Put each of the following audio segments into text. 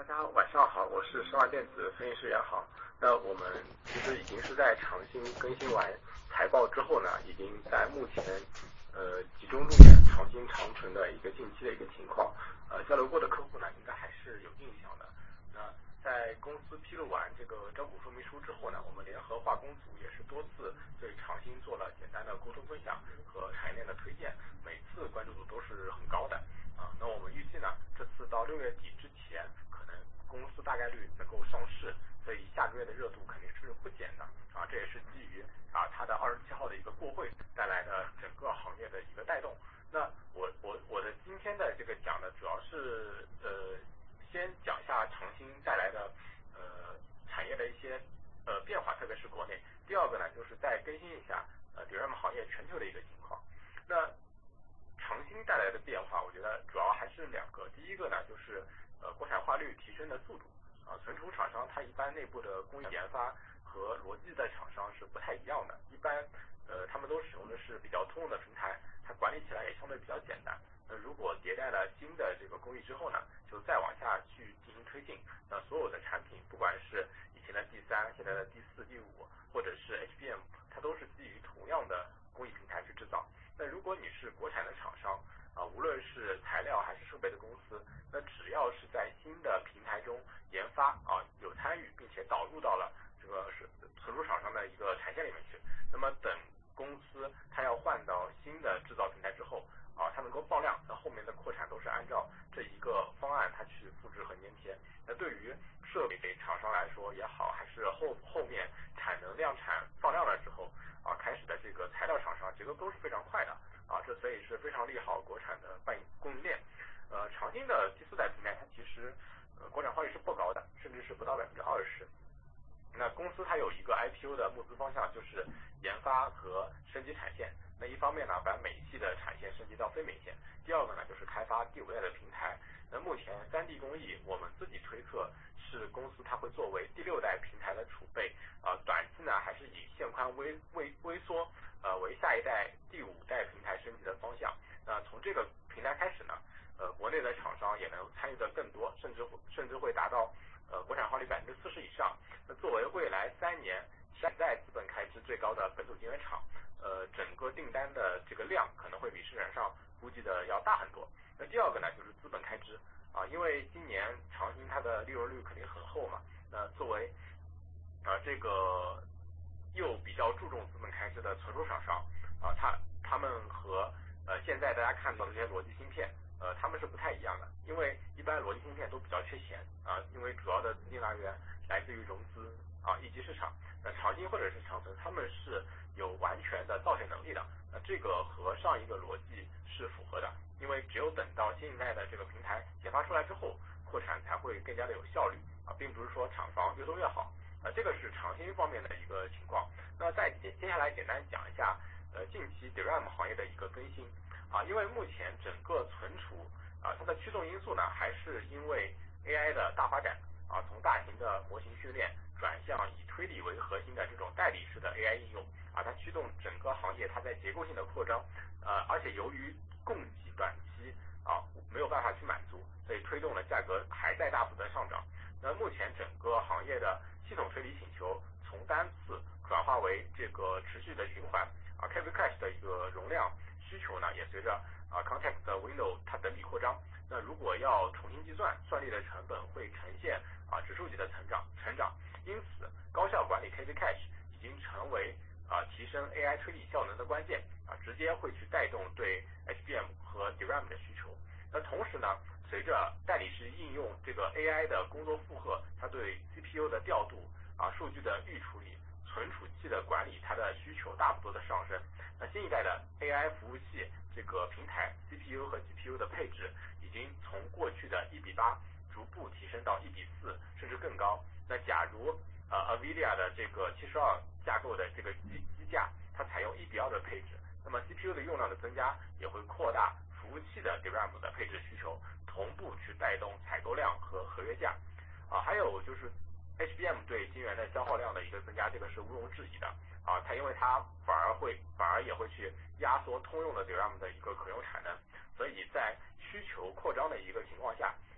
家晚上好，我是生化电子分析师杨航。那我们其实已经是在长兴更新完财报之后呢，已经在目前集中路演长兴长城的一个近期的一个情况，交流过的客户呢应该还是有印象的。那在公司披露完这个招股说明书之后呢，我们联合化工组也是多次对长兴做了简单的沟通分享和产业链的推荐，每次关注度都是很高的。那我们预计呢，这次到6月底之前，可能公司大概率能够上市，所以下个月的热度肯定是不减的这也是基于它的27号的一个过会带来的整个行业的一个带动。那我的今天的这个讲呢，主要是先讲一下长兴带来的产业的一些变化，特别是国内。第二个呢，就是再更新一下DRAM 行业全球的一个情况。那长兴带来的变化，我觉得主要还是两个。第一个呢，就是国产化率提升的速度存储厂商它一般内部的工艺研发和逻辑的厂商是不太一样的，一般他们都使用的是比较通用的平台，它管理起来也相对比较简单。如果迭代了新的这个工艺之后呢，就再往下去进行推进，那所有的产品不管是以前的D3，现在的D4、D5，或者是 HBM， 它都是基于同样的工艺平台去制造。那如果你是国产的厂商无论是材料还是设备的公司，那只要是在新的平台中研发有参与，并且导入到了这个是存储厂商的一个产线里面去，那么等公司它要换到新的制造平台之后它能够放量，那后面的扩产都是按照这一个方案它去复制和粘贴。那对于设备厂商来说也好，还是后面产能量产放量的时候开始的这个材料厂商节奏都是非常快的这所以是非常利好国产的供应链。长兴的第4代平台它其实国产化率是不高的，甚至是不到20%。那公司它有一个 IPO 的募资方向，就是研发和升级产线。那一方面呢，把美系的产线升级到非美线；第二个呢，就是开发第5代的平台。那目前3D 工艺，我们自己推测是公司它会作为第6代平台的储备短期呢还是以线宽微缩为下一代第5代平台升级的方向。那从这个平台开始呢，国内的厂商也能参与的更多，甚至会达到国产化率40%以上。那作为未来3年潜在资本开支最高的本土晶圆厂，整个订单的这个量可能会比市场上估计的要大很多。那第二个呢，就是资本开支因为今年长兴它的利润率肯定很厚嘛。那作为这个又比较注重资本开支的存储厂商他们和现在大家看到的这些逻辑芯片他们是不太一样的。因为一般逻辑芯片都比较缺钱因为主要的资金来源来自于融资一级市场。那长兴或者是长城他们是有完全的造血能力的，那这个和上一个逻辑是符合的。因为只有等到新一代的这个平台研发出来之后，扩产才会更加的有效率并不是说厂房越多越好这个是长兴方面的一个情况。那再接下来简单讲一下近期 DRAM 行业的一个更新因为目前整个存储它的驱动因素呢，还是因为 AI 的大发展从大型的模型训练转向以推理为核心的这种代理式的 AI 应用它驱动整个行业它在结构性的扩张而且由于供给短期没有办法去满足，所以推动了价格还在大幅的上涨。那目前整个行业的系统推理请求从单次转化为这个持续的循环KV Cache 的一个容量需求呢，也随着Context Window 它等比扩张。那如果要重新计算，算力的成本会呈现指数级的成长。因此高效管理 KV Cache 已经成为提升 AI 推理效能的关键直接会去带动对 HBM 和 DRAM 的需求。那同时呢，随着代理式应用这个 AI 的工作负荷，它对 CPU 的调度数据的预处理、存储器的管理，它的需求大幅度的上升。那新一代的 AI 服务器这个平台 CPU 和 GPU 的配置已经从过去的1:8逐步提升到1:4甚至更高。那假如NVIDIA 的这个72架构的这个机架它采用1:2的配置，那么 CPU 的用量的增加也会扩大服务器的 DRAM 的配置需求，同步去带动采购量和合约价还有就是 HBM 对晶圆的消耗量的一个增加，这个是毋庸置疑的它因为它反而也会去压缩通用的 DRAM 的一个可用产能，所以在需求扩张的一个情况下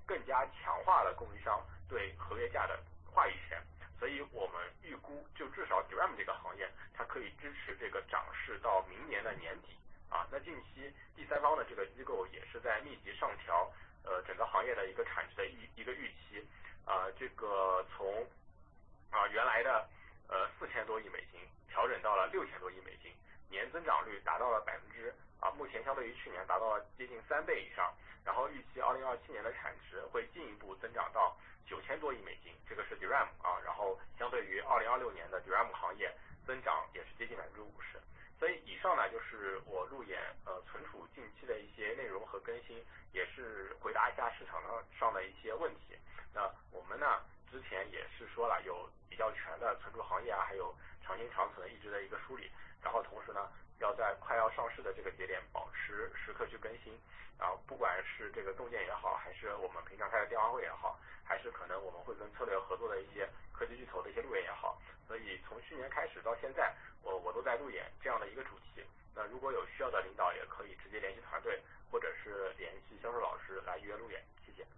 更加强化了供应商对合约价的话语权。所以我们预估，就至少 DRAM 这个行业，它可以支持这个涨势到明年的年底啊。那近期第三方的这个机构也是在密集上调整个行业的一个产值的一个预期啊，这个从原来的4000多亿美金调整到了6000多亿美金，年增长率达到了目前相对于去年达到了接近3倍以上，然后预期2027年的产值会进一步增长到9000多亿美金，这个是 DRAM 啊，然后相对于2026年的 DRAM 行业增长也是接近50%。所以以上呢就是我路演存储近期的一些内容和更新，也是回答一下市场上的一些问题。那我们呢之前也是说了有比较全的存储行业啊，还有长新长存一直的一个梳理，然后同时呢要在快要上市的这个节点保持时刻去更新啊，不管是这个洞见也好，还是我们平常开的电话会也好，还是可能我们会跟策略合作的一些科技巨头的一些路演也好，所以从去年开始到现在，我都在路演这样的一个主题。那如果有需要的领导，也可以直接联系团队，或者是联系销售老师来预约路演。谢谢。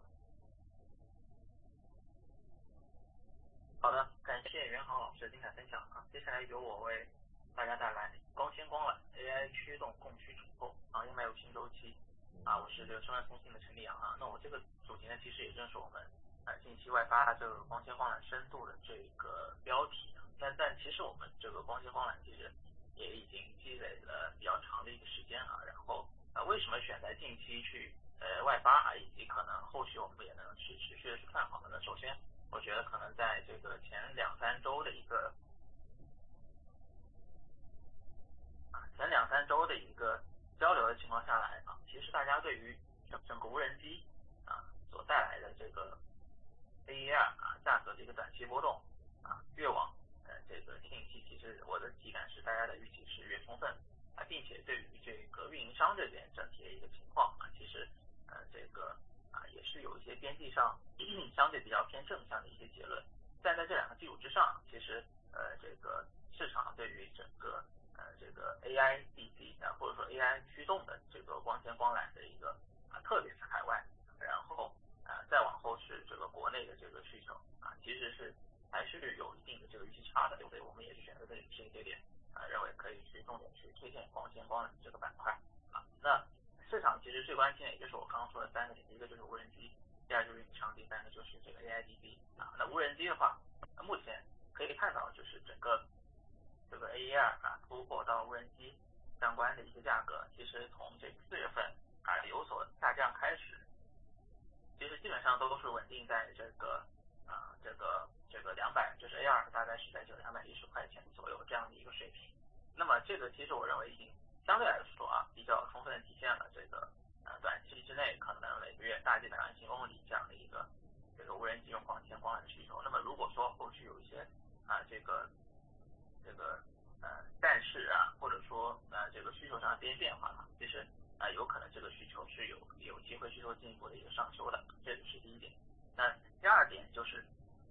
好的，感谢袁航老师的精彩分享啊！接下来由我为大家带来光纤光缆 AI 驱动供需重构，行业迈入新周期啊！我是这个申万通信的陈立阳啊。那我这个主题呢，其实也正是我们近期外发这个光纤光缆深度的这个标题啊。但其实我们这个光纤光缆其实也已经积累了比较长的一个时间啊。然后为什么选在近期去外发啊，以及可能后续我们也能去持续的去看好的呢？首先，我觉得可能在这个前2-3周的一个交流的情况下来啊，其实大家对于整个无人机啊所带来的这个 AER 啊价格的一个短期波动啊，越往这个近期，其实我的体感是大家的预期是越充分啊，并且对于这个运营商这边整体的一个情况啊，其实这个也是有一些边际上相对比较偏正向的一些结论。但在这两个基础之上，其实这个市场对于整个这个 AI DC 或者说 AI 驱动的这个光纤光缆的一个特别是海外，然后再往后是这个国内的这个需求其实是还是有一定的这个预期差的，对不对？我们也是选择这里时间节点认为可以去重点去推荐光纤光缆这个板块那市场其实最关心的也就是我刚刚说的3个点，一个就是无人机，第二就是运营商，第三个就是这个 AIDC 那无人机的话，目前可以看到就是整个这个 AER 突破到无人机相关的一些价格，其实从这个4月份有所下降开始，其实基本上都是稳定在这个200，就是 AR 大概是在这个210块钱左右这样的一个水平。那么这个其实我认为已经相对来说比较充分的体现了这个短期之内可能每个月大几百万新公里这样的一个这个无人机用光纤光缆的需求。那么如果说后续有一些这个战事或者说这个需求上的变化其实有可能这个需求是有机会去做进一步的一个上修的，这个是第一点。那第二点就是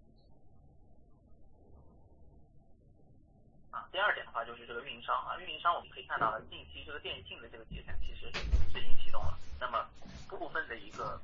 第二点的话就是这个运营商运营商我们可以看到近期这个电信的这个节点其实是已经启动了，那么部分的一个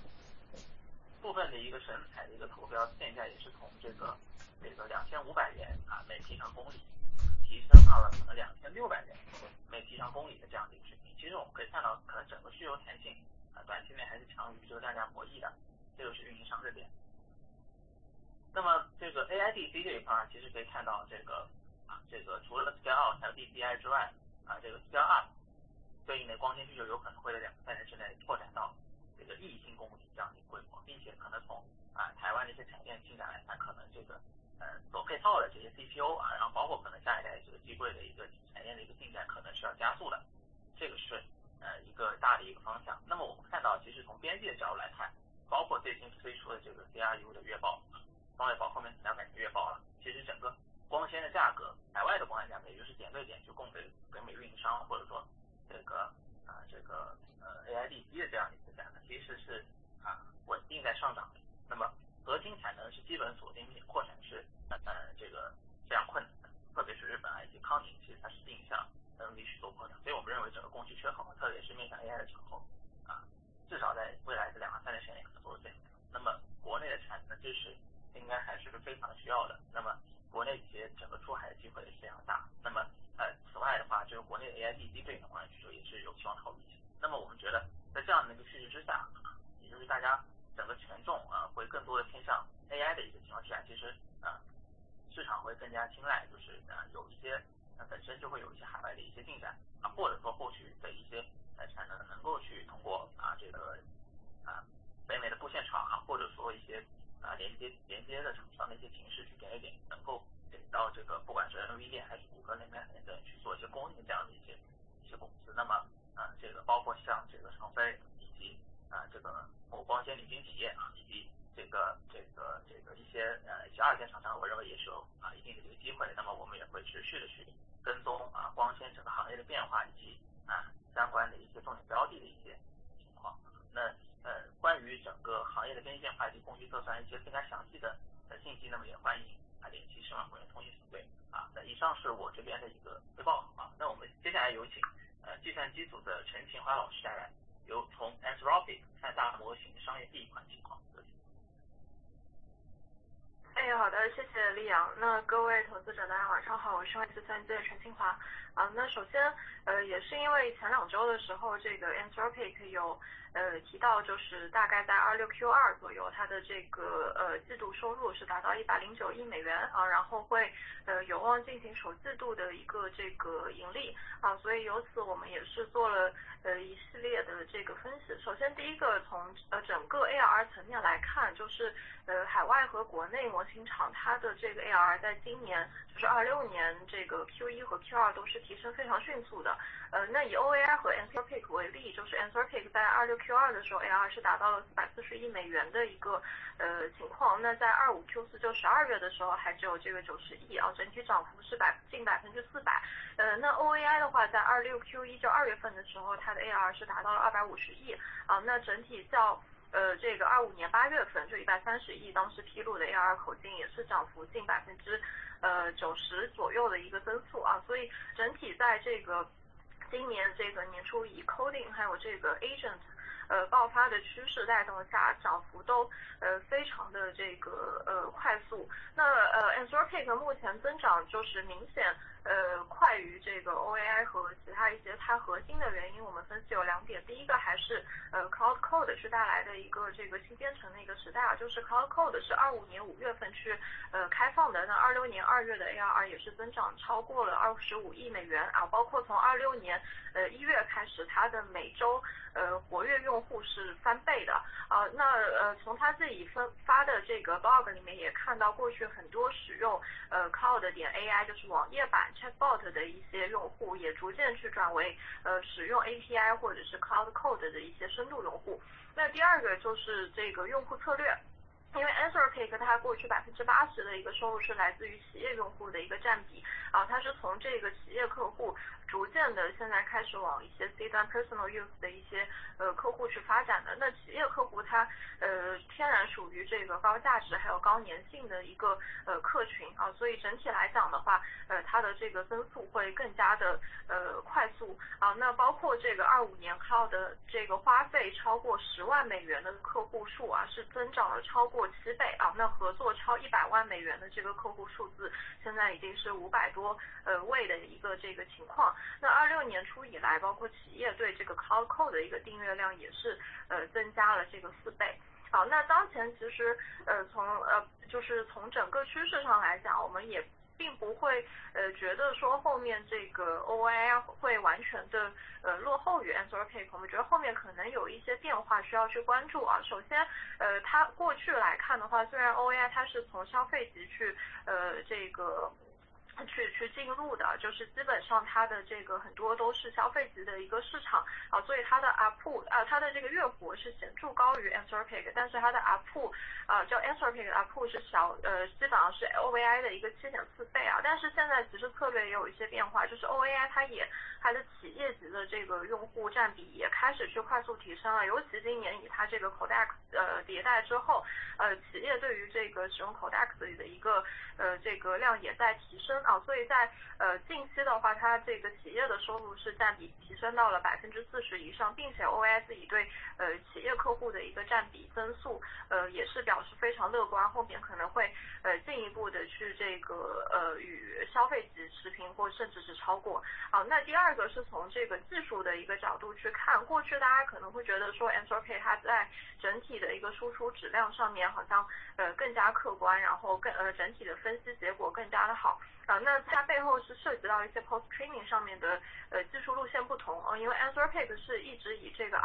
神采的一个投标现在也是从这个2500元每皮长公里提升到了可能2600元每皮长公里的这样的一个水平。其实我们可以看到可能整个需求弹性短期内还是强于这个量价博弈的，这个是运营商这边。那么这个 AIDC 这一块其实可以看到这个除了 Scale Out 还有 DCI 之外这个 Scale Up 对应的光纤需求有可能会在2-3年之内拓展到这个亿新公里这样的一个规模，并且可能从台湾的一些产业进展来看，可能这个所配套的这些 CPU然后包括可能下一代这个机柜的一个产业的一个进展可能是要加速的，这个是一个大的一个方向。那么我们看到其实从边际的角度来看，包括最新推出的这个 CRU 的月报双月报后面200年月报了，其实整个光纤的价格，海外的光纤价格，也就是点对点去供给美运营商或者说这个AIDC 的这样一个价格，其实是稳定在上涨的。那么核心产能是基本锁定，扩产是这个非常困难的，特别是日本以及康宁，其实它是定向能力去做扩产，所以我们认为整个供需缺口，特别是面向 AI 的场后至少在未来的2-3年时间可能做支持应该还是非常需要的。那么国内企业整个出海的机会也是非常大。那么此外的话，这个国内的 AI DC 对应的关系需求也是有希望套路一些。那么我们觉得在这样的一个趋势之下，也就是大家整个权重会更多的偏向 AI 的一个情况之下，其实市场会更加青睐，就是有一些本身就会有一些海外的一些进展或者说后续的一些产能能够去通过这个北美的布线厂或者说一些连接的厂商的一些形式去点能够给到这个不管是 NVIDIA 还是谷歌、联想等去做一些供应这样的一些公司。那么这个包括像这个长飞以及这个某光纤领军企业以及这个一些二线厂商，我认为也是有一定的这个机会。那么我们也会持续的去跟踪光纤整个行业的变化以及相关的一些重点标的的一些情况。那关于整个行业的分析变化以及供需测算一些更加详细的信息，那么也欢迎联系申万会员通信团队那以上是我这边的一个汇报那我们接下来有请计算机组的陈勤华老师带来由从 Anthropic 看大模型商业闭环情况。 好的，谢谢丽阳。那各位投资者大家晚上好，我是外资计算机的陈清华那首先也是因为前2周的时候，这个 Anthropic 有提到，就是大概在26Q2左右，它的这个季度收入是达到109亿美元然后会有望进行首季度的一个这个盈利所以由此我们也是做了一系列的这个分析。首先第一个从整个 ARR 层面来看，就是海外和国内模型厂它的这个 ARR 在今年就是26年这个 Q1 和 Q2 都是提升非常迅速的。那以 OAI 和 Anthropic 为例，就是 Anthropic 在26Q2 的时候 ARR 是达到了440亿美元的一个情况，那在25Q4就12月的时候还只有这个90亿整体涨幅是近400%。那 OAI 的话，在26Q1就2月份的时候，它的 ARR 是达到了250亿那整体较这个25年8月份就130亿当时披露的 ARR 口径也是涨幅近90%左右的一个增速所以整体在这个今年这个年初以 coding 还有这个 agent爆发的趋势带动下，涨幅都非常的这个快速。那Anthropic 目前增长就是明显快于这个 OAI 和其他一些它核心的原因，我们分析有2点。第一个还是Cloud Code 是带来的一个这个新编程的一个时代就是 Cloud Code 是25年5月份去开放的，那26年2月的 ARR 也是增长超过了25亿美元包括从26年1月开始，它的每周活跃用户是翻倍的那从他自己发的这个 blog 里面也看到，过去很多使用cloud.ai 就是网页版 chatbot 的一些用户，也逐渐去转为使用 API 或者是 Cloud Code 的一些深度用户。那第二个就是这个用户策略。因为 Anthropic 它过去80%的一个收入是来自于企业用户的一个占比它是从这个企业客户逐渐的现在开始往一些 C 端 personal use 的一些客户去发展的。那企业客户它天然属于这个高价值还有高粘性的一个客群所以整体来讲的话它的这个增速会更加的快速那包括这个25年 Cloud 的这个花费超过10万美元的客户数是增长了超过7倍那合作超100万美元的这个客户数字现在已经是500多位的一个这个情况。那26年初以来，包括企业对这个 Cloud Code 的一个订阅量也是增加了这个4倍。好，那当前其实就是从整个趋势上来讲，我们也并不会觉得说后面这个 OAI 会完全的落后于 Anthropic， 我们觉得后面可能有一些变化需要去关注首先它过去来看的话，虽然 OAI 它是从消费级去这个去进入的，就是基本上它的这个很多都是消费级的一个市场所以它的 ARPU 它的这个月活是显著高于 Anthropic， 但是它的 ARPU叫 Anthropic 的 ARPU 是基本上是 OAI 的一个7.4倍但是现在其实策略也有一些变化，就是 OAI 它的企业级的这个用户占比也开始去快速提升了，尤其今年以它这个 Codex 迭代之后企业对于这个个使用 Codex 里的一个这个量也在提升啊，所以在近期的话，它这个企业的收入是占比提升到了40%以上，并且 OAI 自己对企业客户的一个占比增速也是表示非常乐观，后面可能会进一步的去这个与消费级持平或甚至是超过。好，那第二个是从这个技术的一个角度去看，过去大家可能会觉得说 Anthropic 它在整体的一个输出质量上面好像更加客观，然后整体的分析结果更加的好。那它背后是涉及到一些 post training 上面的技术路线不同因为 Anthropic 是一直以这个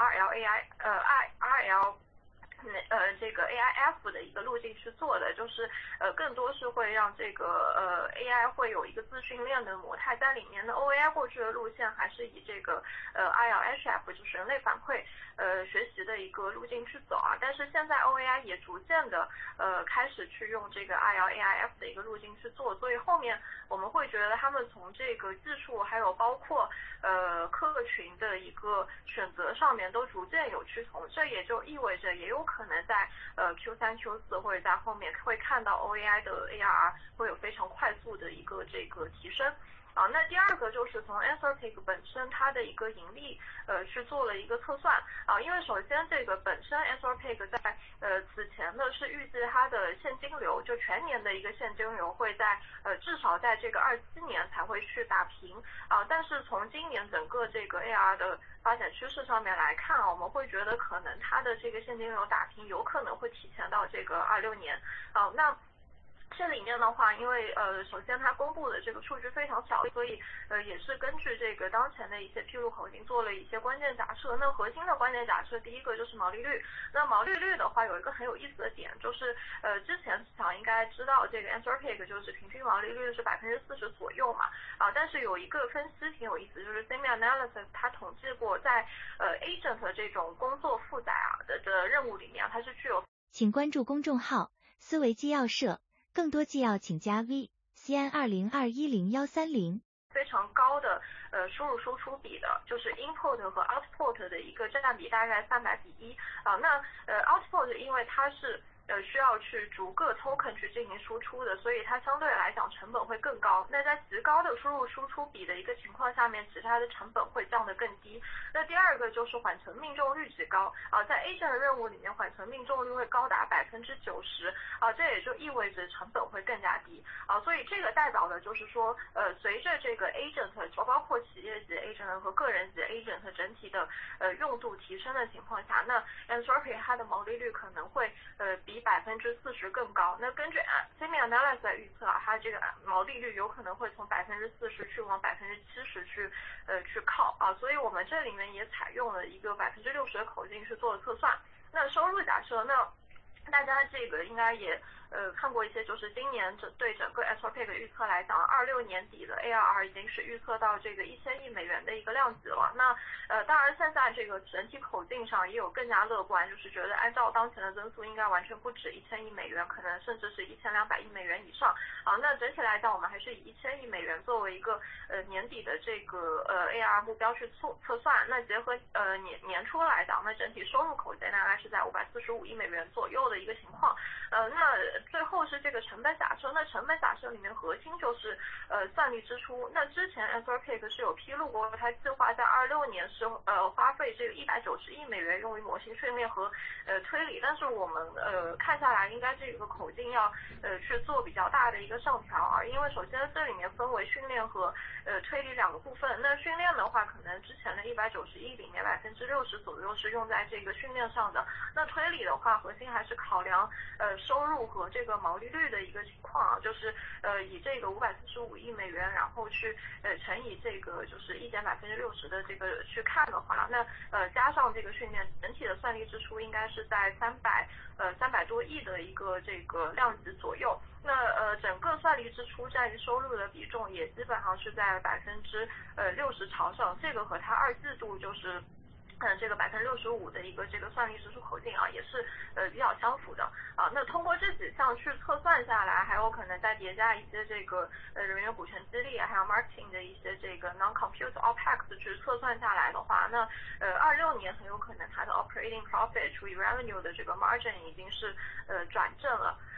RL 这个 AIF 的一个路径去做的，就是更多是会让这个AI 会有一个自训练的模态在里面的。OAI 过去的路线还是以这个ILHF 就是人类反馈学习的一个路径去走啊，但是现在 OAI 也逐渐的开始去用这个 ILAIF 的一个路径去做，所以后面我们会觉得他们从这个技术还有包括客群的一个选择上面都逐渐有趋同，这也就意味着也有可能在Q3、Q4 或者在后面会看到 OAI 的 ARR 会有非常快速的一个这个提升。那第二个就是从 Anthropic 本身它的一个盈利去做了一个测算因为首先这个本身 Anthropic 在此前呢是预计它的现金流就全年的一个现金流会在至少在这个27年才会去打平但是从今年整个这个 AR 的发展趋势上面来看我们会觉得可能它的这个现金流打平有可能会提前到这个26年那这里面的话，因为首先它公布的这个数据非常小，所以也是根据这个当前的一些披露口径做了一些关键假设。那核心的关键假设，第一个就是毛利率。那毛利率的话，有一个很有意思的点，就是之前市场应该知道这个 Anthropic 就是平均毛利率是40%左右嘛但是有一个分析挺有意思，就是 SemiAnalysis 它统计过在agent 这种工作负载的任务里面，它是具有。 请关注公众号思维纪要社。更多纪要请加 V CN20210130 非常高的输入输出比的，就是 input 和 output 的一个占比大概300:1那output 因为它是需要去逐个 token 去进行输出的，所以它相对来讲成本会更高。那在极高的输入输出比的一个情况下面，其实它的成本会降得更低。那第二个就是缓存命中率极高在 agent 的任务里面，缓存命中率会高达90%这也就意味着成本会更加低所以这个代表的就是说随着这个 agent 包括企业级 agent 和个人级 agent 整体的用度提升的情况下，那 Anthropic 它的毛利率可能会比40%更高。那根据 SemiAnalysis 的预测它这个毛利率有可能会从40%去往70%去靠所以我们这里面也采用了一个60%的口径去做了测算。那收入假设，那大家这个应该也看过一些，就是今年对整个 Anthropic 预测来讲，26年底的 ARR 已经是预测到这个1000亿美元的一个量级了。那当然现在这个整体口径上也有更加乐观，就是觉得按照当前的增速应该完全不止1000亿美元，可能甚至是1200亿美元以上那整体来讲，我们还是以1000亿美元作为一个年底的这个ARR 目标去测算。那结合年初来讲，那整体收入口径大概是在545亿美元左右的一个情况。那最后是这个成本假设，那成本假设里面核心就是算力支出。那之前 Anthropic 是有披露过，它计划在26年是花费这个190亿美元用于模型训练和推理，但是我们看下来应该这个口径要去做比较大的一个上调因为首先这里面分为训练和推理两个部分。那训练的话，可能之前的190亿里面60%左右是用在这个训练上的。那推理的话，核心还是考量收入和这个毛利率的一个情况就是以这个545亿美元，然后去乘以这个就是1减60%的这个去看的话，那加上这个训练，整体的算力支出应该是在300多亿的一个这个量级左右。那整个算力支出占于收入的比重也基本上是在60%朝上，这个和它二季度就是这个65%的一个这个算力支出口径也是比较相符的那通过这几项去测算下来，还有可能再叠加一些这个人员股权激励还有 marketing 的一些这个 non-compute OPEX 去测算下来的话，那26年很有可能它的 operating profit 除以 revenue 的这个 margin 已经是转正了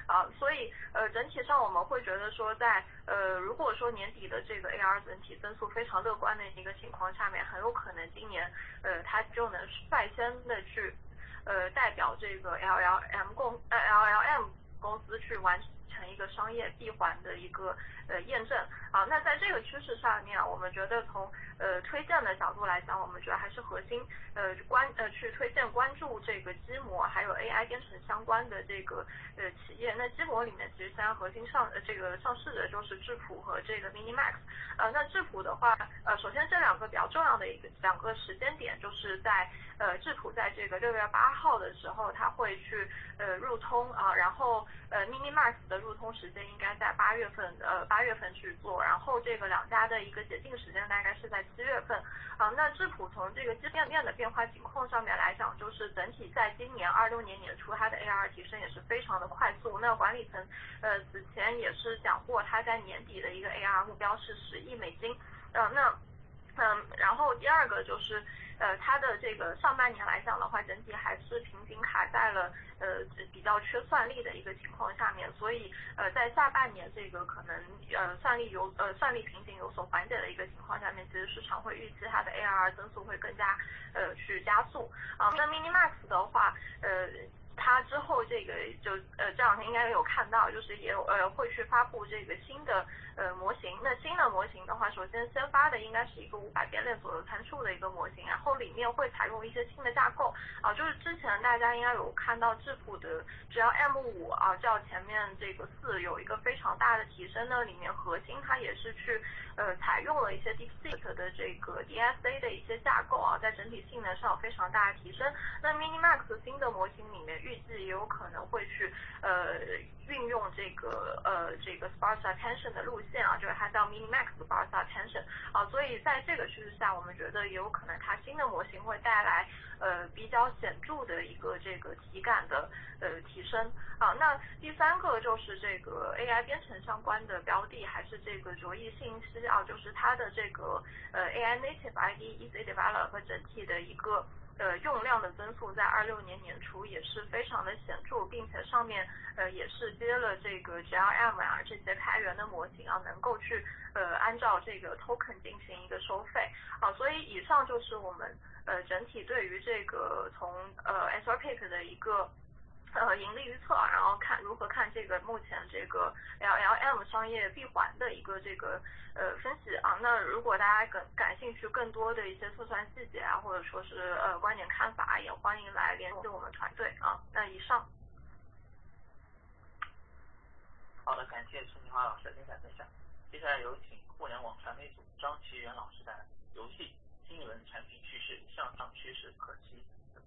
所以整体上我们会觉得说如果说年底的这个 AR 整体增速非常乐观的一个情况下面，很有可能今年它就能率先的去代表这个 LLM 公司去完成一个商业闭环的一个验证。那在这个趋势上面，我们觉得从推荐的角度来讲，我们觉得还是核心去推荐关注这个基模还有 AI 编程相关的这个企业。那基模里面其实现在核心上市的就是智谱和这个 Minimax。那智谱的话，首先这两个比较重要的两个时间点，就是在智谱在这个6月8号的时候，它会去入通然后Minimax 的入通时间应该在8月份去做，然后这个两家的一个解禁时间大概是在7月份。那智谱从这个基本面的变化情况上面来讲，就是整体在今年26年年初它的 ARR 提升也是非常的快速。那管理层此前也是讲过，它在年底的一个 ARR 目标是10亿美金。然后第二个就是它的这个上半年来讲的话，整体还是瓶颈卡在了比较缺算力的一个情况下面，所以在下半年这个可能算力瓶颈有所缓解的一个情况下面，其实市场会预期它的 ARR 增速会更加去加速。那 Minimax 的话它之后这个这两天应该有看到，就是也会去发布这个新的模型。那新的模型的话，首先先发的应该是一个500变量左右参数的一个模型，然后里面会采用一些新的架构就是之前大家应该有看到智谱的只要 M5较前面这个4有一个非常大的提升呢，里面核心它也是去采用了一些 DeepSeek 的这个 DSA 的一些架构在整体性能上有非常大的提升。那 Minimax 新的模型里面预计也有可能会去运用这个sparse attention 的路线就是它叫 Minimax sparse attention 所以在这个趋势下，我们觉得也有可能它新的模型会带来比较显著的一个这个体感的提升那第三个就是这个 AI 编程相关的标的，还是这个卓翼信息就是它的这个AI native ID Easy Develop 和整体的一个用量的增速在26年年初也是非常的显著，并且上面也是接了这个 GLM 这些开源的模型能够去按照这个 token 进行一个收费所以以上就是我们整体对于这个从Anthropic 的一个盈利预测然后如何看这个目前这个 LLM 商业闭环的一个这个分析那如果大家感兴趣更多的一些测算细节或者说是观点看法，也欢迎来联系我们团队那以上。 好的，感谢陈锦华老师的精彩分享。接下来有请互联网传媒组张其元老师的游戏新一轮产品趋势向上趋势可期。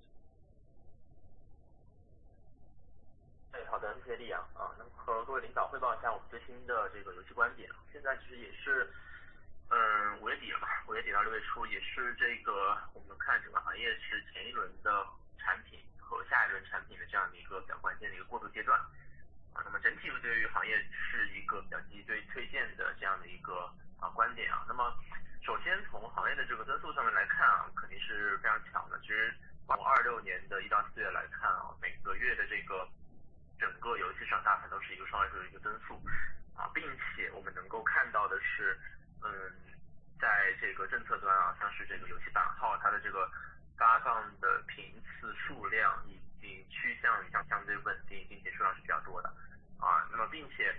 好的，谢谢丽阳能和各位领导汇报一下我们最新的这个游戏观点。现在其实也是5月底了嘛，5月底到6月初也是这个我们看整个行业是前一轮的产品和下一轮产品的这样的一个比较关键的一个过渡阶段那么整体对于行业是一个比较积极推荐的这样的一个观点那么首先从行业的这个增速上面来看肯定是非常强的。其实从26年的1到4月来看每个月的这个整个游戏市场大盘都是一个双位数的一个增速并且我们能够看到的是在这个政策端像是这个游戏版号它的这个发放的频次数量已经趋向于相对稳定，并且数量是比较多的那么并且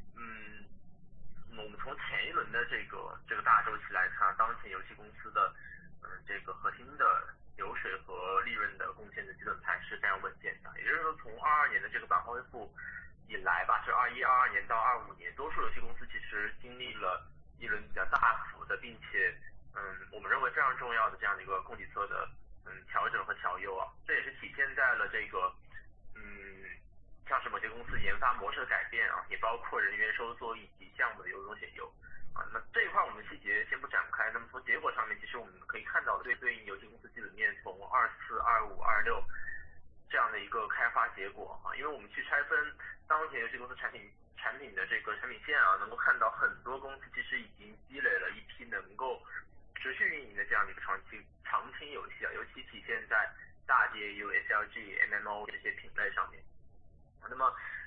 我们从前一轮的这个大周期来看当前游戏公司的这个核心的流水和利润的贡献的基本盘是非常稳健的。也就是说从22年的这个版号恢复以来吧，是21、22年到25年多数游戏公司其实经历了一轮比较大幅的并且我们认为非常重要的这样的一个供给侧的调整和调优这也是体现在了这个像是某些公司研发模式的改变也包括人员收缩以及项目的由衷显优那么这一块我们细节先不展开。那么从结果上面，其实我们可以看到的对应游戏公司基本面从24、25、26这样的一个开发结果因为我们去拆分当前游戏公司产品的这个产品线能够看到很多公司其实已经积累了一批能够持续运营的这样的一个长青游戏尤其体现在大DAU、SLG、MMO 这些品类上面。那么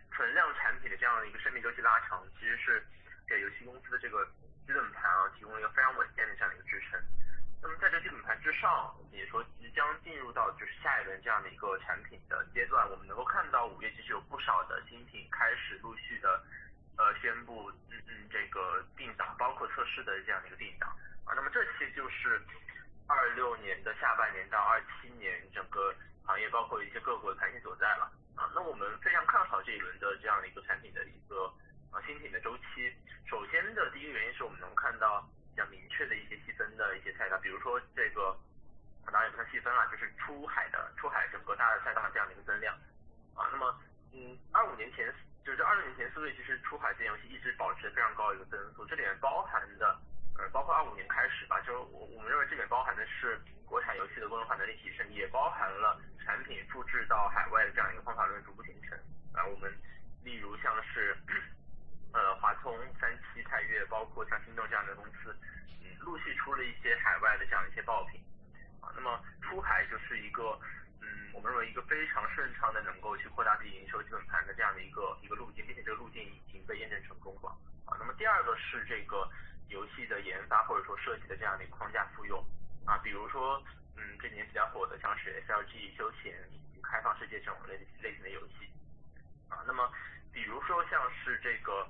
存量产品的这样的一个生命周期拉长，其实是给游戏公司的这个基本盘提供了一个非常稳健的这样的一个支撑。那么在这基本盘之上，我们也说即将进入到就是下一轮这样的一个产品的阶段，我们能够看到5月其实有不少的新品开始陆续的宣布这个定档，包括测试的这样的一个定档那么这些就是26年的下半年到27年整个行业包括一些各国的弹性所在了那我们非常看好这一轮的这样的一个产品的一个新品的周期。首先的第一个原因是我们能看到比较明确的一些细分的一些赛道，比如说这个当然也不算细分了，就是出海整个大的赛道的这样的一个增量那么25年前就是20年前Switch其实出海这游戏一直保持非常高的一个增速，这里面包含的包括25年开始吧，就我们认为这里面包含的是国产游戏的多元化能力提升，也包含了产品复制到海外的这样一个方法论逐步形成我们例如像是华通、37、泰岳，包括像心动这样的公司陆续出了一些海外的这样一些爆品那么出海就是一个我们认为一个非常顺畅的能够去扩大自己营收基本盘的这样的一个路径，并且这个路径已经被验证成功了那么第二个是这个游戏的研发或者说设计的这样的一个框架复用比如说这几年比较火的像是 SLG 休闲以及开放世界这种类型的游戏那么比如说像是这个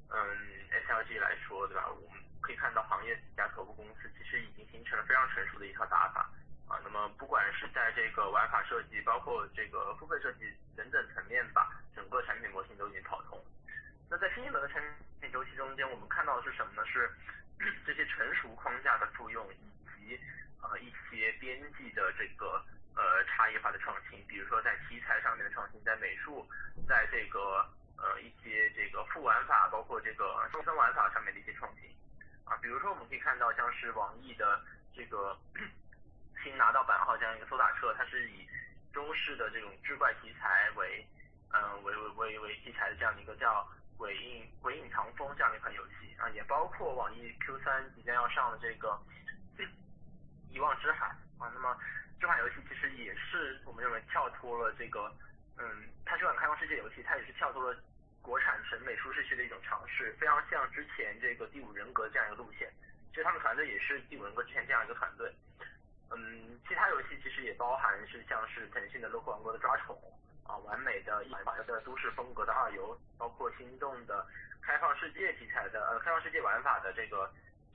SLG 来说对吧，我们可以看到行业几家头部公司其实已经形成了非常成熟的一套打法那么不管是在这个玩法设计包括这个付费设计等等层面吧，整个产品模型都已经跑通。那在新一轮的产品周期中间，我们看到的是什么呢？是这些成熟框架的复用以及一些边际的这个差异化的创新，比如说在题材上面的创新，在美术，在这个一些这个副玩法，包括这个终身玩法上面的一些创新比如说我们可以看到像是网易的这个新拿到版号这样一个搜打车，它是以中式的这种志怪题材为题材的这样的一个叫鬼影长风这样的一款游戏也包括网易 Q3 即将要上的这个遗忘之海那么这款游戏其实也是我们认为跳脱了这个它是款开放世界游戏，它也是跳脱了国产审美舒适区的一种尝试，非常像之前这个第五人格这样一个路线。其实他们团队也是第五人格之前这样一个团队其他游戏其实也包含是像是腾讯的乐酷王国的抓宠完美的一款的都市风格的二游，包括心动的开放世界题材的开放世界玩法的这个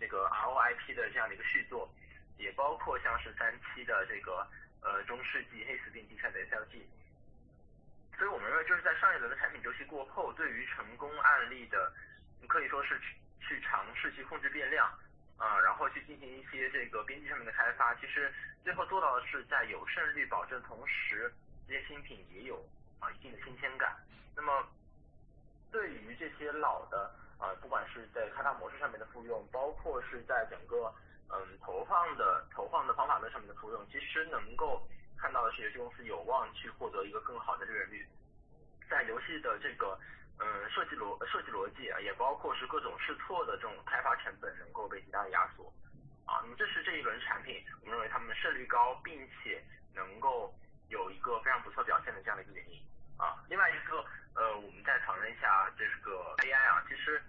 ROIP 的这样的一个续作，也包括像是37的这个中世纪黑死病题材的 SLG。所以我们认为就是在上一轮的产品周期过后，对于成功案例的可以说是去尝试去控制变量然后去进行一些这个边际上面的开发，其实最后做到的是在有胜率保证同时，这些新品也有一定的新鲜感。那么对于这些老的不管是在开发模式上面的复用，包括是在整个投放的方法论上面的复用，其实能够看到的是游戏公司有望去获得一个更好的利润率，在游戏的这个设计逻辑也包括是各种试错的这种开发成本能够被极大的压缩那么这是这一轮产品我们认为他们的胜率高，并且能够有一个非常不错表现的这样的一个原因另外一个我们再讨论一下这个 AI 其实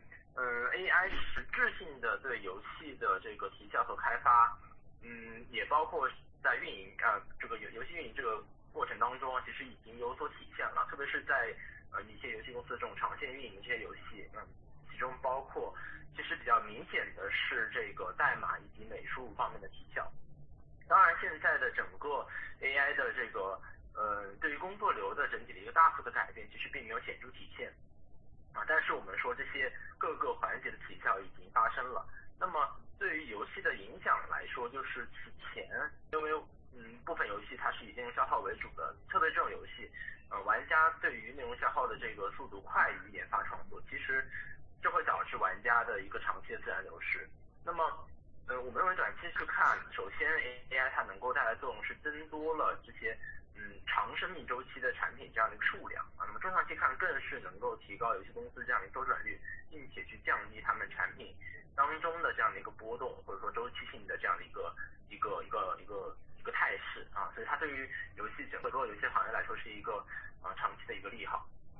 AI 实质性的对游戏的这个提效和开发也包括在运营这个游戏运营这个过程当中其实已经有所体现了，特别是在一些游戏公司这种长线运营这些游戏其中包括其实比较明显的是这个代码以及美术方面的提效。当然现在的整个 AI 的这个对于工作流的整体的一个大幅的改变其实并没有显著体现但是我们说这些各个环节的提效已经发生了。那么对于游戏的影响来说，就是此前因为部分游戏它是以内容消耗为主的，特别这种游戏玩家对于内容消耗的这个速度快于研发创作，其实这会导致玩家的一个长期的自然流失。那么我们认为短期去看，首先 AI 它能够带来作用是增多了这些长生命周期的产品这样的一个数量那么中长期看更是能够提高游戏公司这样的一个周转率，并且去降低他们产品当中的这样的一个波动，或者说周期性的这样的一个态势所以它对于游戏整个游戏行业来说是一个长期的一个利好。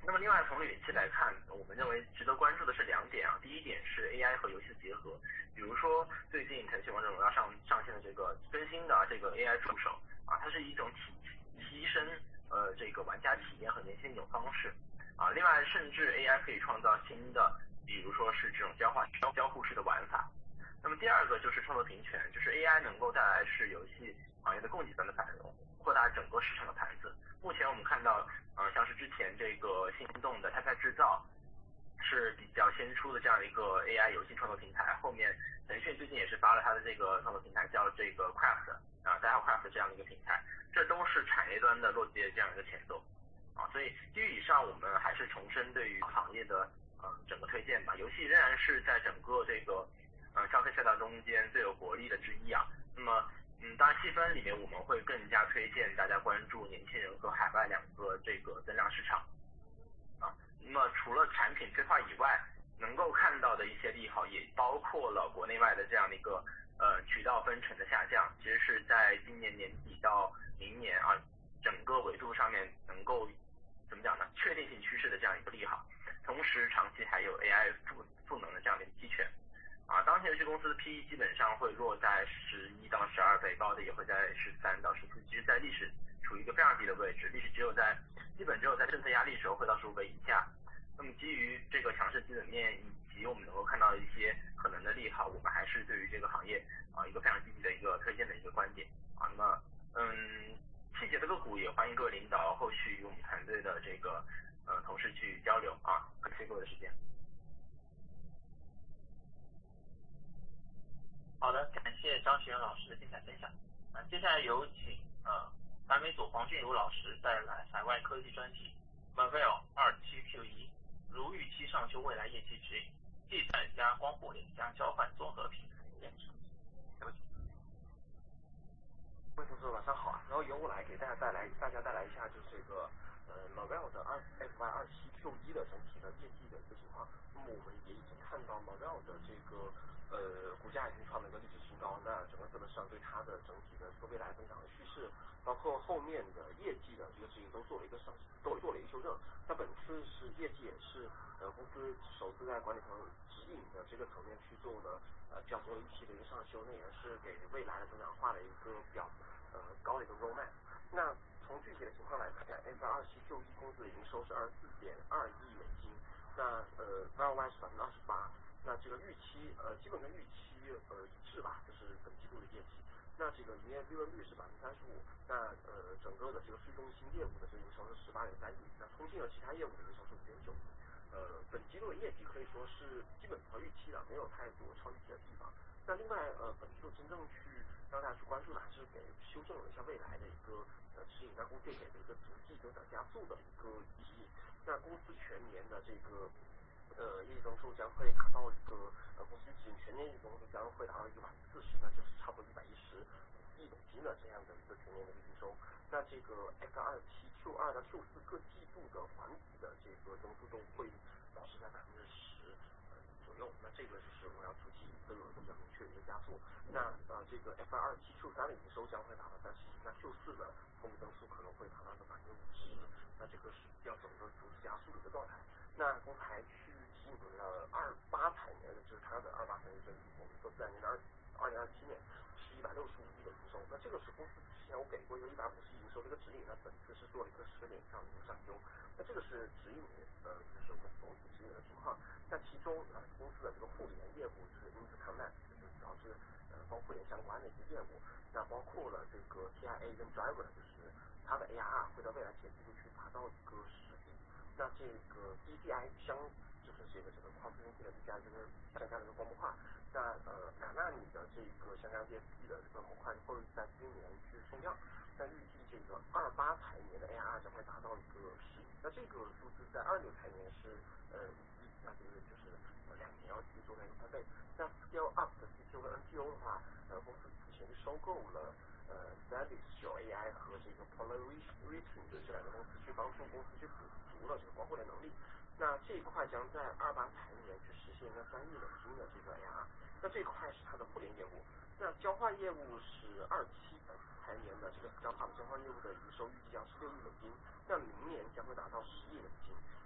那么另外从远期来看，我们认为值得关注的是两点啊。第一点是 AI 和游戏的结合，比如说最近腾讯王者荣耀上线的这个更新的这个 AI 助手啊，它是一种提升这个玩家体验和年轻的一种方式啊。另外，甚至 AI 可以创造新的，比如说是这种交互式的玩法。那么第二个就是创作平权，就是 AI 能够带来是游戏行业的供给端的繁荣，扩大整个市场的盘子。目前我们看到，像是之前这个心动的太太制造是比较先出的这样一个 AI 游戏创作平台，后面腾讯最近也是发了它的这个创作平台，叫这个 Craft 啊 ，DaihaCraft 这样的一个平台，这都是产业端的落地的这样一个前奏啊。所以基于以上，我们还是重申对于行业的整个推荐吧。游戏仍然是在整个这个消费赛道中间最有活力的之一啊。那么当然细分里面我们会更加推荐大家关注年轻人和海外两个这个增量市场啊。那么除了产品催化以外，能够看到的一些利好也包括了国内外的这样的一个渠道分成的下降，其实是在今年年底到明年啊整个维度上面能够怎么讲呢，确定性趋势的这样一个利好，同时长期还有 AI 赋能的这样的一个期权啊。当前游戏公司的 PE 基本上会落在11到12倍，高的也会在13到14，其实在历史处于一个非常低的位置，历史基本只有在政策压力时候会到15倍以下。那么基于这个强势基本面以及我们能够看到的一些可能的利好，我们还是对于这个行业一个非常积极的一个推荐的一个观点啊。那么细节的个股也欢迎各位领导后续与我们团队的这个同事去交流啊。感谢各位的时间。 好的，感谢张学元老师的精彩分享。接下来有请南美组黄俊儒老师带来海外科技专题 Marvell 27Q1如预期上修未来业绩指引，计算加光互联加交换综合平台验证。有请。 各位同事晚上好啊，然后由我来给大家带来一下就是这个Marvell 的FY27Q1的整体的业绩的一个情况。那么我们也已经看到 Marvell 的这个股价已经创了一个历史新高，那整个资本市场对它的整体的这个未来增长的趋势，包括后面的业绩的这个指引都做了一个修正。那本次是业绩也是公司首次在管理层指引的这个层面去做了比较多预期的一个上修，那也是给未来的增长画了一个比较高的一个 roadmap。那从具体的情况来看 ，FY27Q1公司的营收是24.2亿美金，那YoY 是28%，那这个预期基本跟预期一致吧，就是本季度的业绩。那这个营业利润率是35%，那整个的这个数据中心业务的这个营收是18.3亿，那通信和其他业务的营收是5.9亿。本季度的业绩可以说是基本和预期的，没有太多超预期的地方。那另外本季度真正去让大家去关注的还是给修正了一下未来的一个指引，那公司也给了一个逐季增长加速的一个指引。那公司全年的这个业绩增速将会达到一个公司指引全年业绩增速将会达到140%，那就是差不多110亿美金的这样的一个全年的营收。那这个 X27Q2 到 Q4 各季度的环比的这个增速都会保持在10%左右。那这个就是我要出期一个比较明确的一个加速。那这个 F27Q3 的营收将会达到31，那 Q4 的同比增速可能会达到50%。那这个是要走的逐季加速的一个状态。那公司还去指引了28财年，就是它的28财年，就是我们说自然年的2027年是165亿的营收。那这个是公司之前我给过一个150亿营收的一个指引，那本次是做了一个10点以上的一个上修。那这个是指引就是我们总体指引的情况。那其中公司的这个互联业务就是因此看慢，就是主要是光互联相关的一些业务。那包括了这个 TIA 跟 Driver， 就是它的 ARR 会在未来几季度去达到一个10亿。那这个 DCI 就是这个跨服务器的 DCI 就是相加的一个光模块。那2纳米的这个相加 DSP 的这个模块会在今年去送样。那预计这个28财年的 ARR 将会达到一个10亿。那这个数字在26财年是1亿，那这个就是2年要去做那个翻倍。那 Scale Up 的 CTO 和 NTO 的话，公司此前就收购了Zabbix 9AI 和这个 Polariton 这两个公司，去帮助公司去补足了这个光互联能力。那这一块将在28财年去实现一个3亿美金的这个 ARR。那这一块是它的互联业务。那交换业务是27财年的这个交换业务的营收预计将是6亿美金，那明年将会达到10亿美金。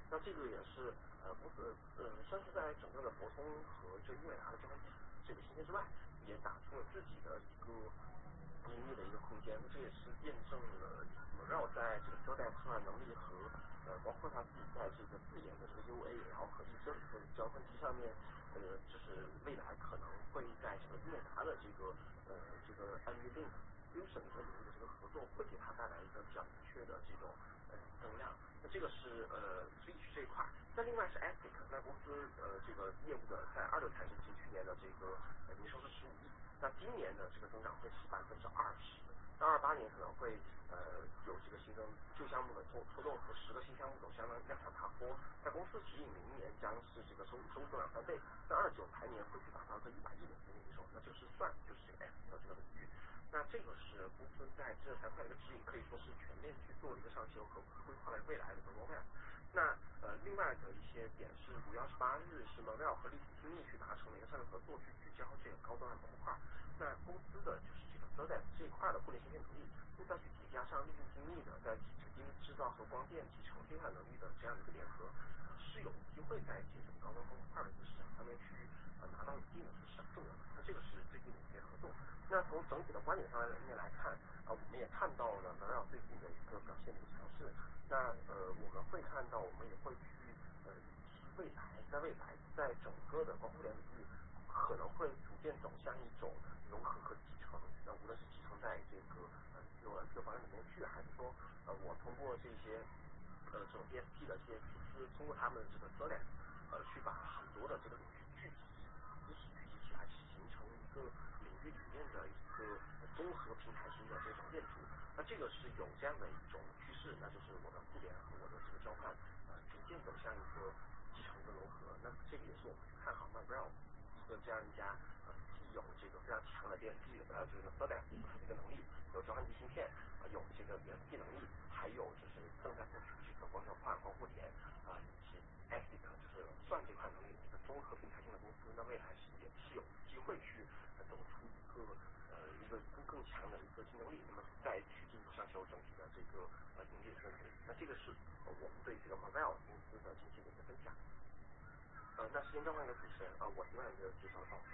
那这个也是公司算是在整个的博通和这英伟达的交换机这个芯片之外，也打出了自己的一个盈利的一个空间。这也是验证了Marvell在这个车载测算能力和包括它自己在这个自研的这个 UA， 然后和这个交换机上面，就是未来可能会在这个英伟达的这个 NVLink Fusion 这个领域的这个合作，会给它带来一个比较明确的这种增量。那这个是Switch 这一块。那另外是 ASIC， 那公司这个业务的在26财年及去年的这个营收是15亿，那今年的这个增长会是20%。那28年可能会有这个新增旧项目的抽动和10个新项目都相当量产爬坡。那公司指引明年将是这个收入增长3倍，那29财年会去达到个100亿美金的营收，那就是这个 ASIC 的这个领域。那这个是公司在这财报的一个指引，可以说是全面去做一个上修和规划了未来的一个 roadmap。那另外的一些点是5月28日是 Marvell 和立体精密去达成了一个战略合作，去聚焦这个高端的模块。那公司的就是这个 SerDes 这一块的互联芯片能力，再去叠加上立体精密的在指晶制造和光电集成生产能力的这样一个联合，是有机会在这种高端模块的一个市场上面去拿到一定的市场份额。那这个是最近的一些合作。那从整体的观点上面来看，我们也看到了Marvell最近的一个表现的一个强势。那我们会看到，我们也会去预期未来在整个的光互联领域可能会逐渐走向一种融合和集成。那无论是集成在这个各方面里面去，还是说我通过这些这种 DSP 的这些公司，通过他们的这个 SerDes 去把很多的这个领域一起聚集起来，形成一个领域里面的一个综合平台型的这种链组。那这个是有这样的一种趋势，那就是我的互联和我的这个交换逐渐走向一个集成的融合。那这个也是我们看好 Marvell 一个这样一家既有这个非常强的 DSP 这个 SerDes 这个能力，有交换机芯片，有这个 DSP 能力，还有就是正在布局这个光交换、光互联以及 ASIC 就是算这块能力这个综合平台性的公司。那未来也是有机会去走出一个更强的一个竞争力，那么再去进一步上修整体的这个盈利的能力。那这个是我们对这个 Marvell 公司的近期的一个分享。那时间交换给主持人我今晚的介绍到这。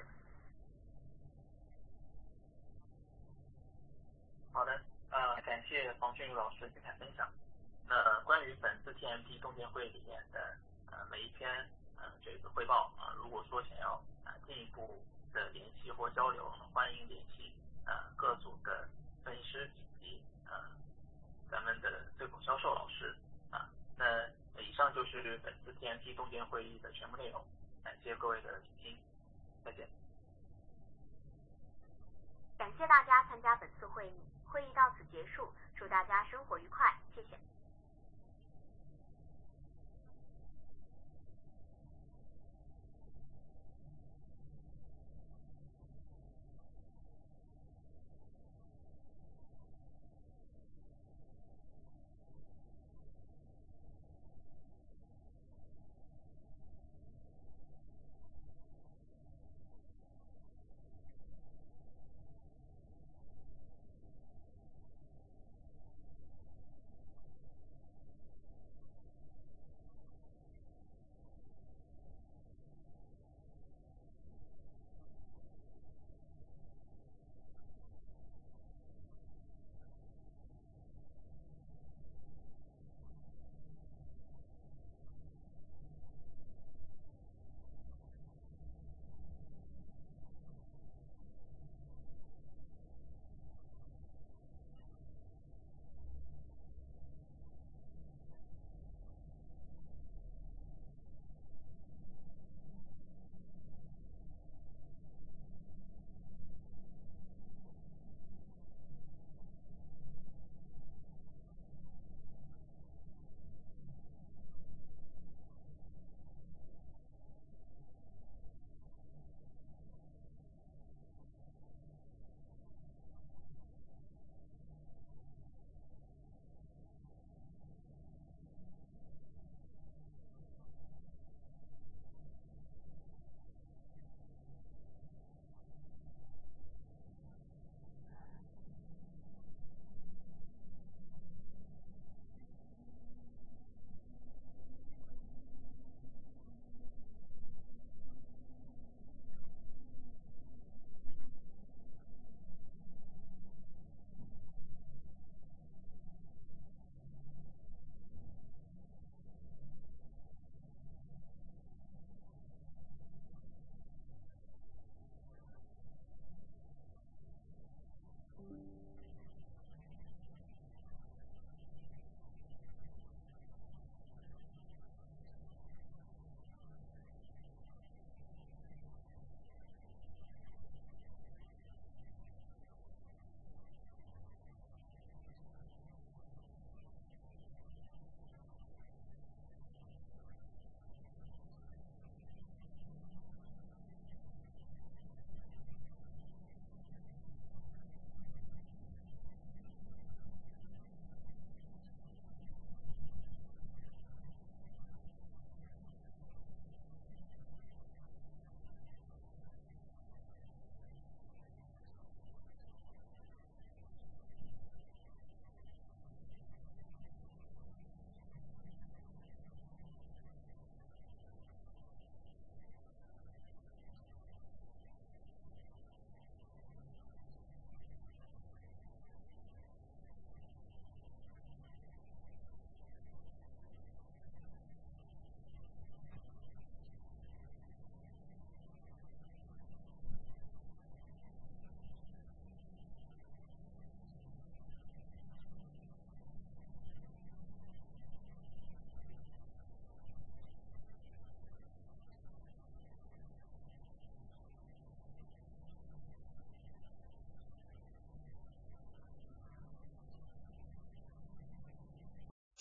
好的，感谢黄俊宇老师精彩分享。那关于本次 TMT 洞见会里面的每一篇这个汇报如果说想要进一步的联系或交流，欢迎联系各组的分析师以及咱们的对口销售老师那以上就是本次 TMT 洞见会议的全部内容，感谢各位的聆听，再见。 感谢大家参加本次会议，会议到此结束，祝大家生活愉快，谢谢。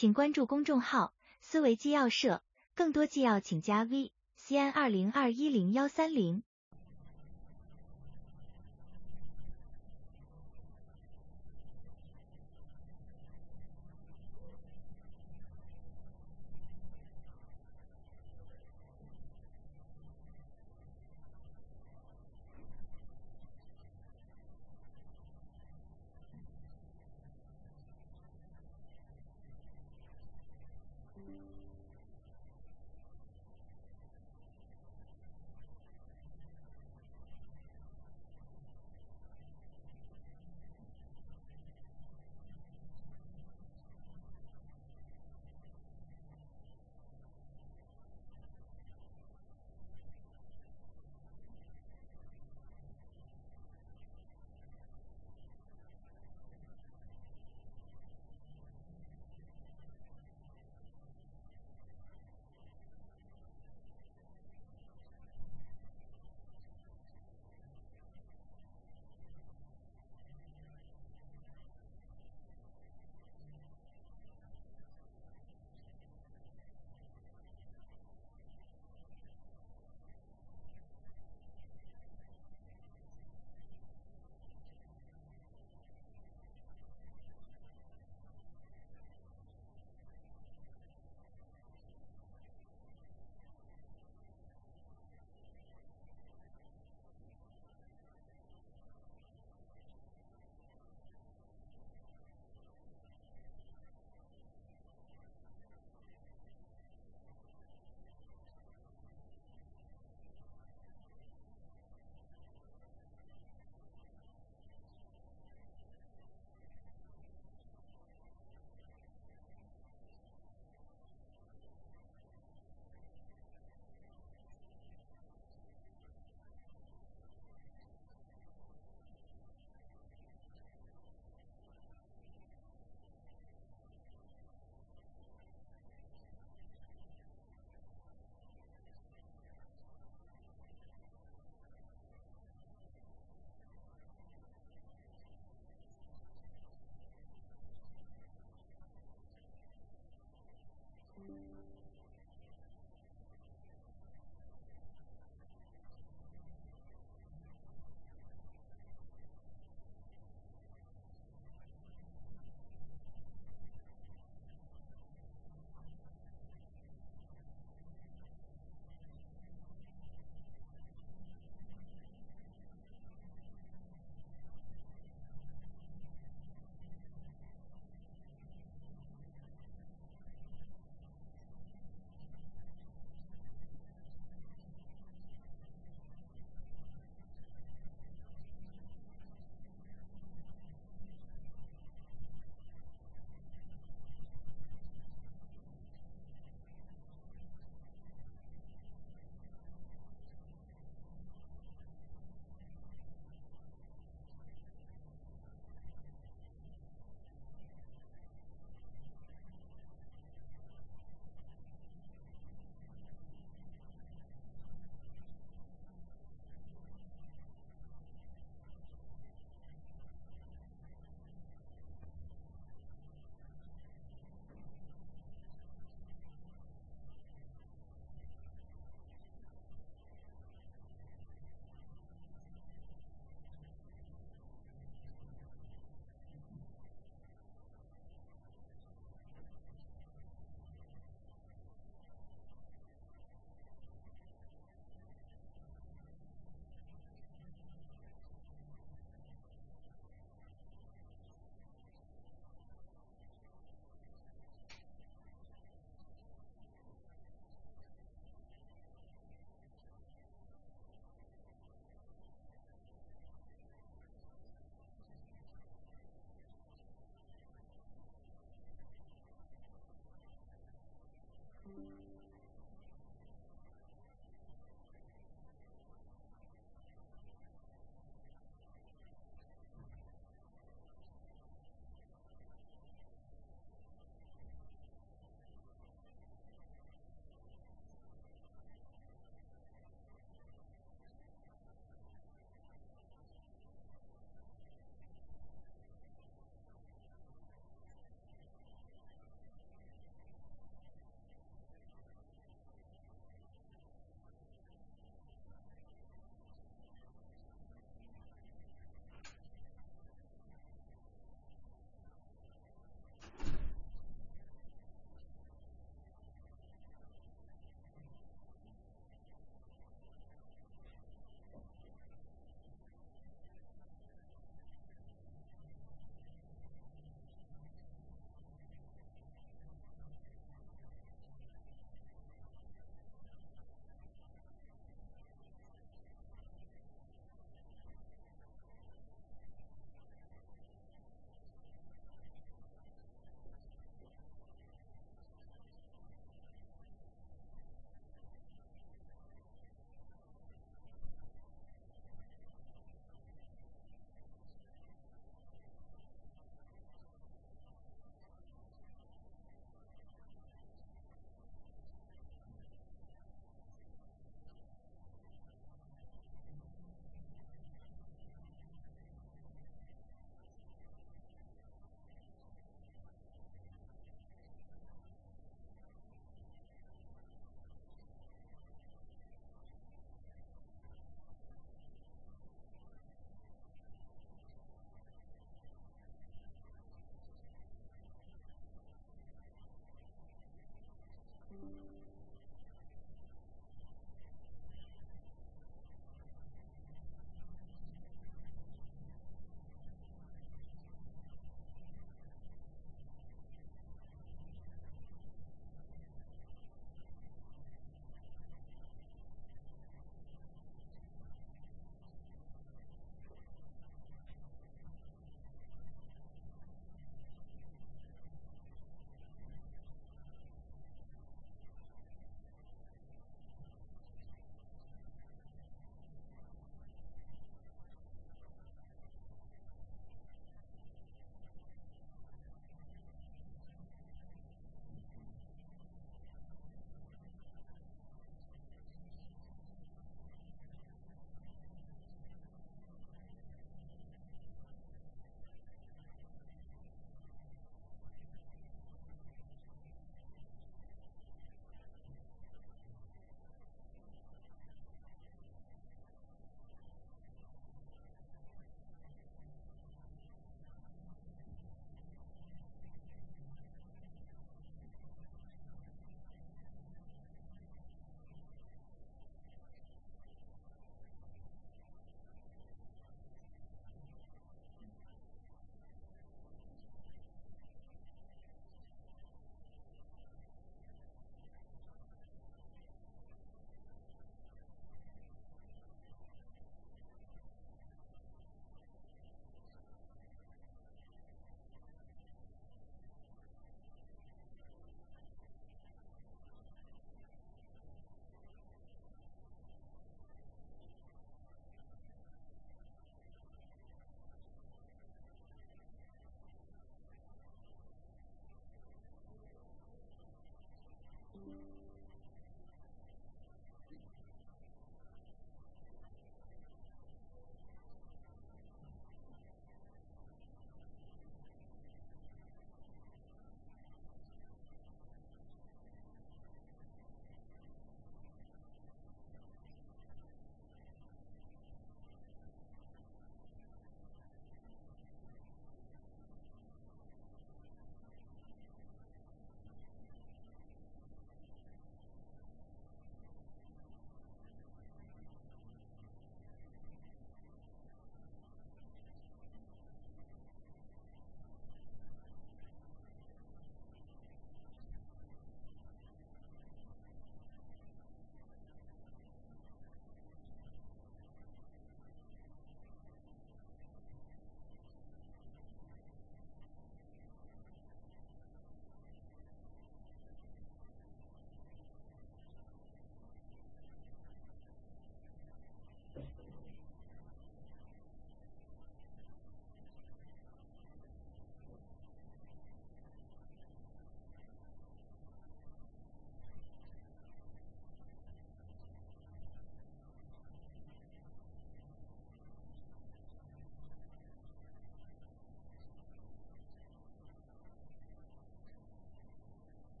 请关注公众号思维纪要社，更多纪要请加 V CN20210130。